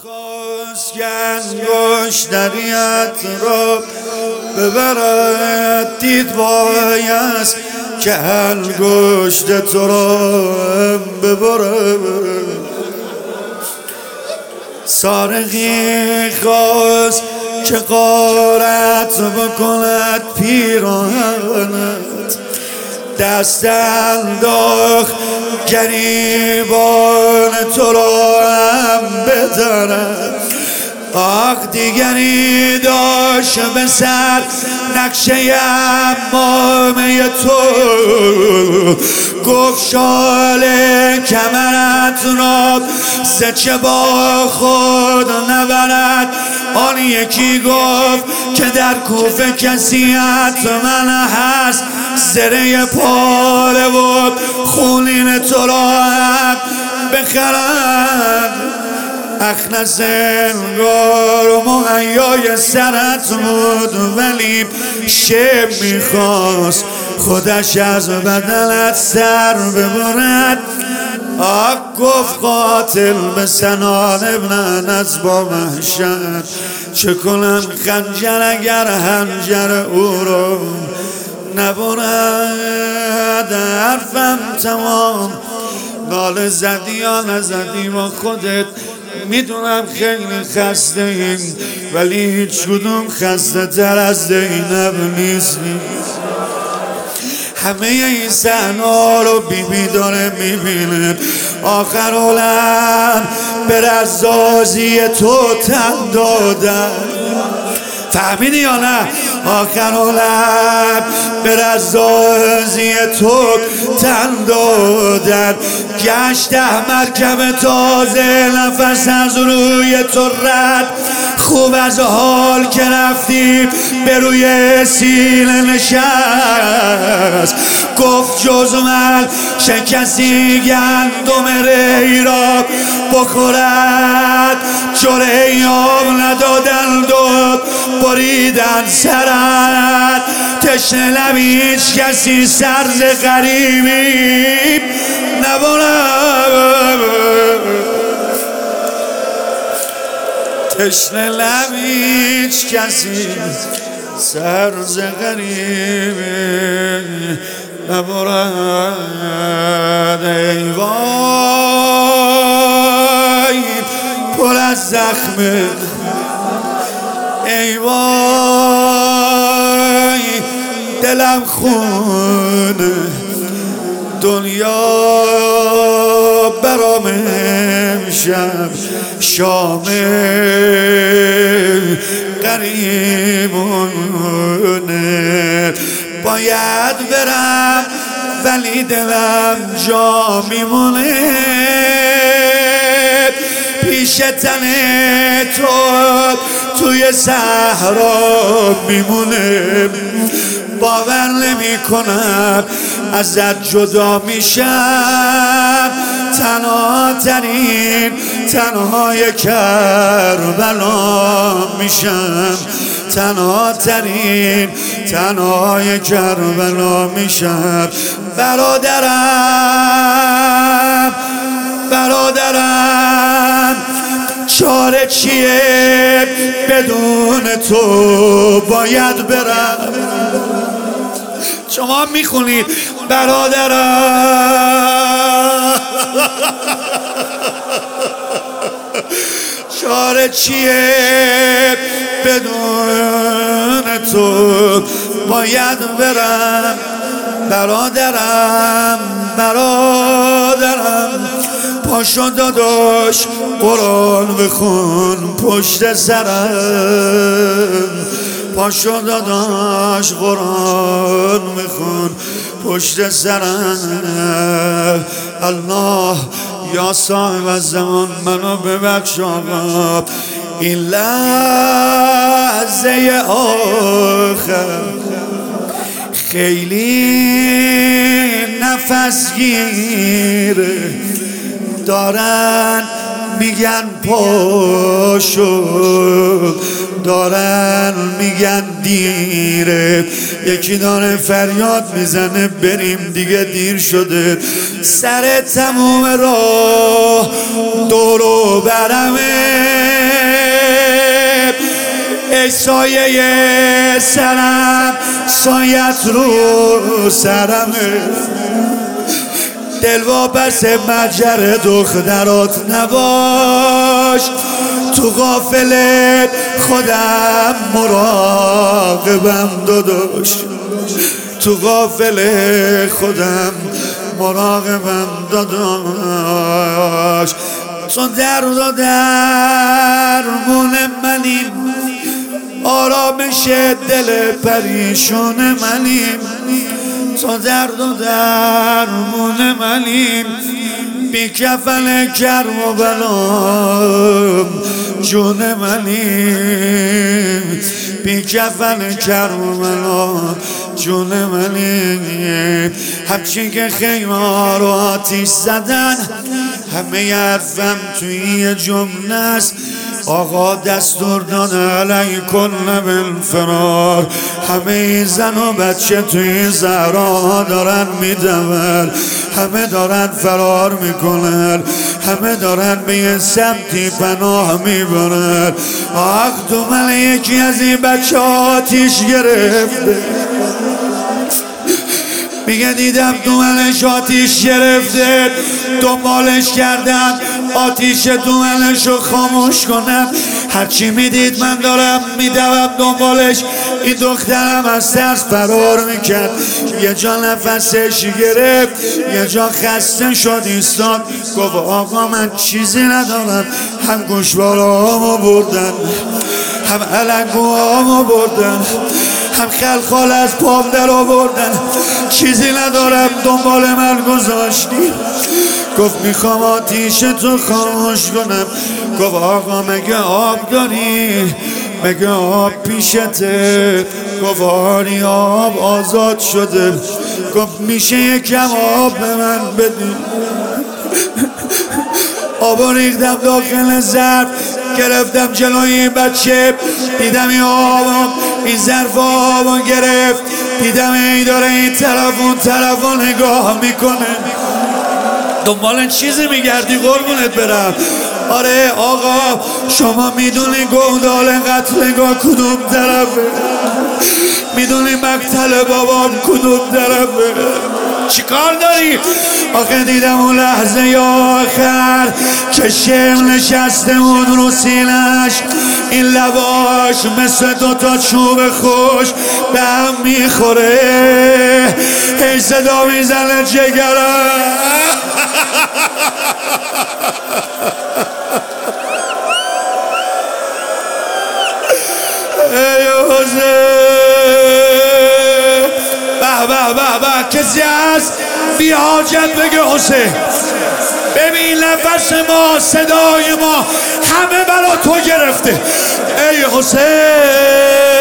خواست که انگشتریت را ببرد دید بایست که انگشت تو را ببرد. سارقی خواست که غارت بکند پیراهنت، دست انداخت گریبان تو را هم بدرد. آخ دیگری داشت به سر نقشه امامه تو، گفت شال کمرت را زچه با خود نبرد. آن یکی گفت که در کوفه کسی حتما هست، زره پاره و خونین تو را هم بخرد. اخنس انگار و مهیای سرت بود، ولی شب میخواست خودش از بدنت سر ببرد. آق گفت قاتل به سنان ابن از با محشد، چه کنم خنجر اگر هنجر او رو نبرد. حرفم تمام، ناله زدی یا نزدی با خودت میدونم خیلی خسته این، ولی هیچ کدوم خسته تر از زینب نیستی. همه این صحنه رو بیبی داره میبینه. آخر عالم به رزازی تو تن دادن، فهمیدی یا نه؟ آخر عالم به رزازی تو تن دادن. گشت مرکب تازه نفس از روی تو رد، خوب از حال که رفتی به روی سینه نشست. گفت جز من چه کسی گندم ری را بخورد، جرعه آب ندادند و بریدن سرت. تشنه لب هیچ کسی سرز غریبی نبرد، تشنه لب هیچ کسی سرز غریبی نبرد. ای وای پر از زخمه، ای وای دلم خونه، دنیا برام امشب شام غریبونه. باید برم ولی دلم جا میمونه، پیش تن تو توی صحرا میمونه. باور نمی کنم ازت جدا میشم، تنها ترین تنهای کربلا میشم، تنها ترین تنهای کربلا میشم. برادرم برادرم چاره چیه؟ بدون تو باید برم. شما میخونید برادرم چاره چیه؟ بدون تو باید برم. برادرم برادرم پاشو داداش قرآن بخون پشت سرم، پاشو داداش قرآن بخون پشت سرم. الله یا صاحب الزمان منو ببخش آقا، این لحظه آخر خیلی نفس گیره. دارن میگن پاشو، دارن میگن دیره، یکی داره فریاد میزنه بریم دیگه دیر شده. سر تموم راه دور و برمه سایه سرم سایت رو سرمه دل واپس مجر دخترات نباش تو غافل خودم مراقبم داداش تو غافل خودم مراقبم داداش چون درد و درمون منیم آرامش دل پریشون منیم تو درد و درمون منیم بی کفن کرم و بلام جون منیم بی کفن کرم و بلام جون منیم همچین که خیمه رو آتیش زدن همه حرفم توی یه جمله است آقا دستور داد علیکم بالفرار همه زن و بچه توی زهرا دارن میدون همه دارن فرار میکنن همه دارن به یه سمتی پناه میبرن آخ تو من یکی از این بچه آتیش گرفته میگه دیدم دومنش آتیش گرفته دنبالش کردم آتیش دومنشو خاموش کنم هرچی میدید من دارم میدوم دنبالش این دخترم از ترس فرار میکرد یه جا نفسش گرفت یه جا خسته شد ایستاد گفت آقا من چیزی ندارم هم گوشوارامو بردن هم علنگوامو بردن هم خلخال از پام در آوردن چیزی ندارم دنبال من گذاشتی گفت میخوام آتیش تو خاموش کنم گفت آقا مگه آب داری مگه آب پیشته گفت آری آب آزاد شده گفت میشه یکم آب به من بدی آبا ریختم داخل ظرف گرفتم جلوی این بچه دیدم این آبا این ظرف آبا گرفت دیدم این داره این طرف اون طرف نگاه میکنه دنبال چیزی میگردی قربونت برم آره آقا شما میدونی گودال قتلگاه کدوم طرفه میدونی مقتل بابام کدوم طرفه چی کار داری؟ آخه دیدم اون لحظه آخر که شم نشسته بود رو سینش این لباش مثل دوتا چوب خوش به هم میخوره هی صدا میزنه جگرم ای حسین به کسی هست بی حاجت بگه حسین ببین نفس ما صدای ما همه برا تو گرفته ای حسین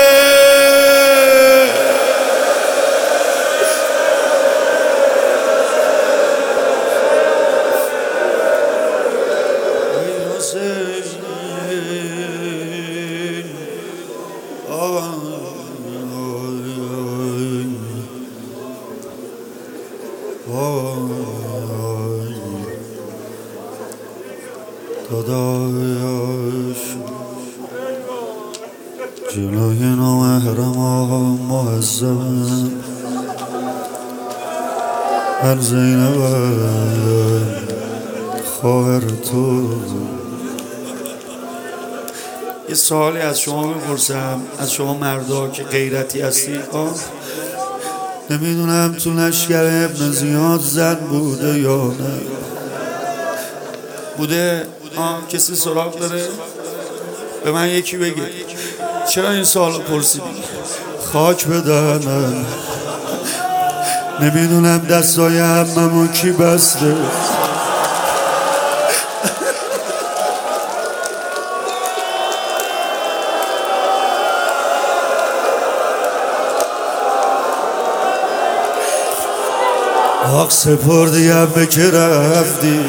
داداش جلوی نامحرمم معذبم من زینبم خواهر تو یه سوالی از شما میپرسم از شما مردا که غیرتی هستی نمیدونم تو لشکر ابن زیاد زن بوده یا نه بوده کسی سراغ داره به من یکی بگه چرا این سوالو پرسیدی خاک بدنم نمیدونم دستای عممو کی بسته آخ سپردیم به که رفتی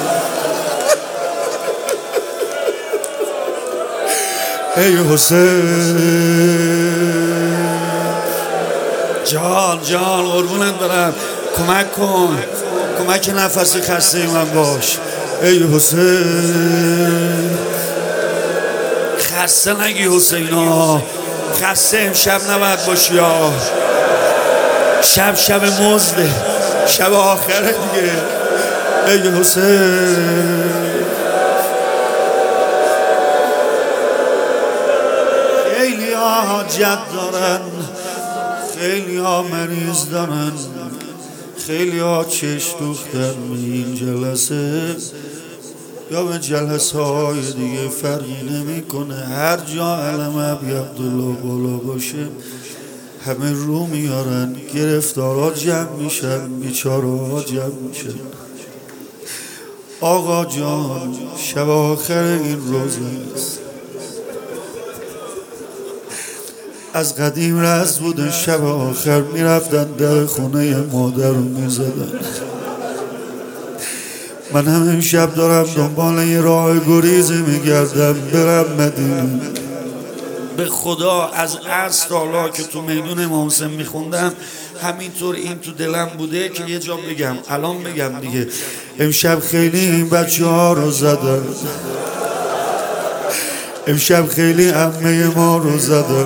ای حسین جان قربونت برم کمک کن کمک نفسی خسته من باش ای حسین خسته نگی حسینا، خسته امشب نباید باشی ها. شب مزده، شب آخره دیگه. ای حسین خیلی ها حاجت دارن، خیلی ها مریض دارن، خیلی ها چشم دوختن به این جلسه یا به جلسه های دیگه فرقی نمی کنه. هر جا علم ابی عبدالله بالا باشه همه رو میارن، گرفتارها جمع میشن، بیچاره ها جمع میشن. آقا جان شب آخر این روزه است، از قدیم رسم بوده شب آخر میرفتن در خونه مادر رو میزدن. من هم امشب دارم دنبال یه راه گریزی میگردم برم مدینه. به خدا از عصر تا حالا که تو میدون امام حسین میخوندم همینطور این تو دلم بوده که یه جا بگم، الان بگم دیگه. امشب خیلی این بچه ها رو زدن، امشب خیلی عمه ما رو زدن،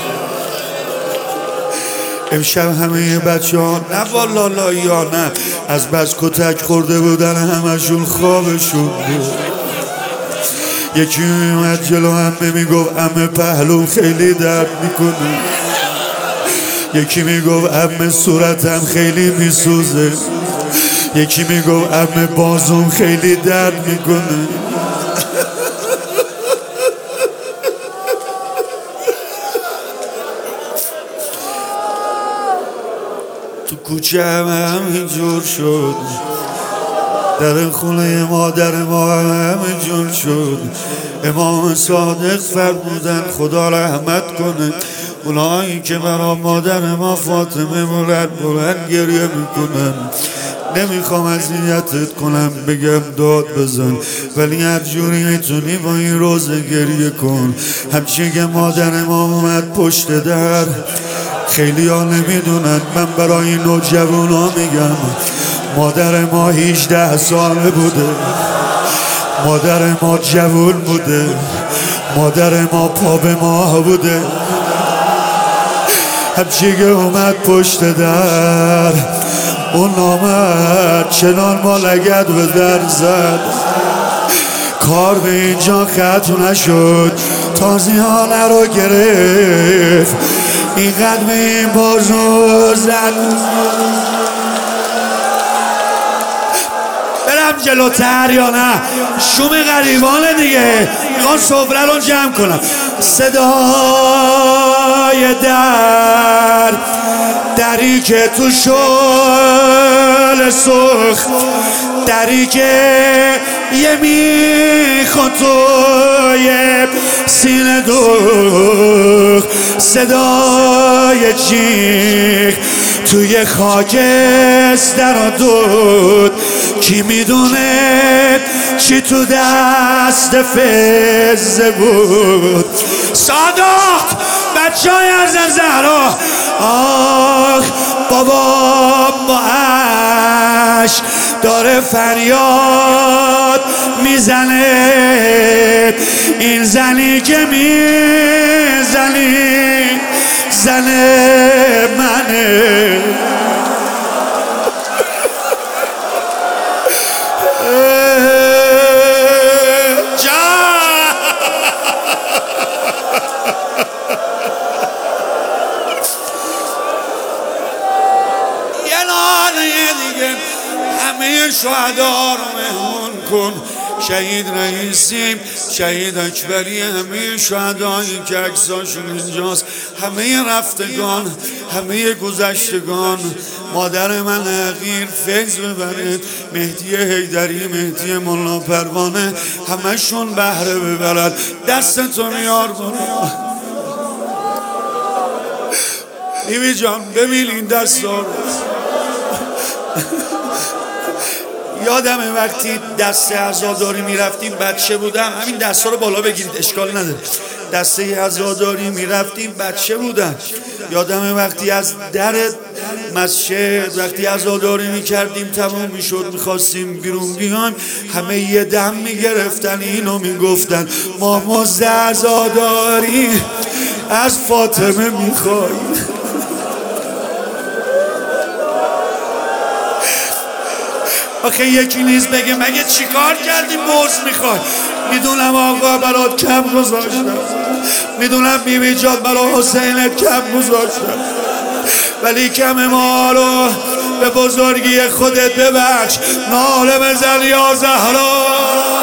امشب همه بچه ها نه والا لا نه از بس کتک خورده بودن همشون خوابشون بود. یکی میومد جلو عمه میگفت عمه پهلوم خیلی درد میکنه، یکی میگفت عمه صورتم خیلی میسوزه، یکی میگفت عمه بازوم خیلی درد میکنه. تو کوچه همینجور شد، در خونه مادر ما همینجور شد. امام صادق فرمودن خدا رحمت کنه اونایی که برا مادر ما فاطمه بلند گریه میکنن. نمیخوام اذیتت کنم بگم داد بزن، ولی هر جوری میتونی با این روزه گریه کن. همچین که مادر ما اومد پشت در، خیلی ها نمیدونن، من برای این نوجوان ها میگم مادر ما 18 ساله بوده، مادر ما جوون بوده، مادر ما پا به ماه بوده. همچی که اومد پشت در اون آمد چنان ما لگد به در زد، کار به اینجا ختم نشد، تازیانه رو گرفت اینقدر به این بازو زد. برم جلوتر یا نه؟ شوم غریبانه دیگه، میخوام سفره رو جمع کنم. صدای دری که تو شل سخت، دری که یه میخواد توی سینه دوخت، صدای جیغ توی خاکستر و دود. کی میدونه چی تو دست فزه بود؟ سادات بچه های از زهرا، آخ بابا با عشق داره فریاد میزنه، این زنی که میزنی زن منه. همه شهدا رو مهمون کن، شهید رئیسیم، شهید اکبری، همه شهدایی که عکساشون اینجاست، همه رفتگان، همه گذشتگان. مادر من حقیر فیض ببرید، مهدی حیدری، مهدی مولا پروانه، همشون بهره ببرد. دستتو میار برو نیمی جان، ببین این دست رو. یادمه وقتی دسته عزاداری میرفتیم، بچه بودم، همین دستا رو بالا بگیرید اشکال نداره، دسته عزاداری میرفتیم بچه بودم. یادمه وقتی از در مسجد وقتی عزاداری میکردیم تموم میشد میخواستیم بیرون بیایم، همه یه دم میگرفتن اینو میگفتن ما مزد عزاداری از فاطمه میخوایم. آخه یکی نیست بگه مگه چیکار کردی مزد میخوای؟ میدونم آقا برات کم گذاشتم، میدونم بیبی جان برای حسینت کم گذاشتم، ولی کم ما رو به بزرگی خودت ببخش. ناله بزن یا زهرا.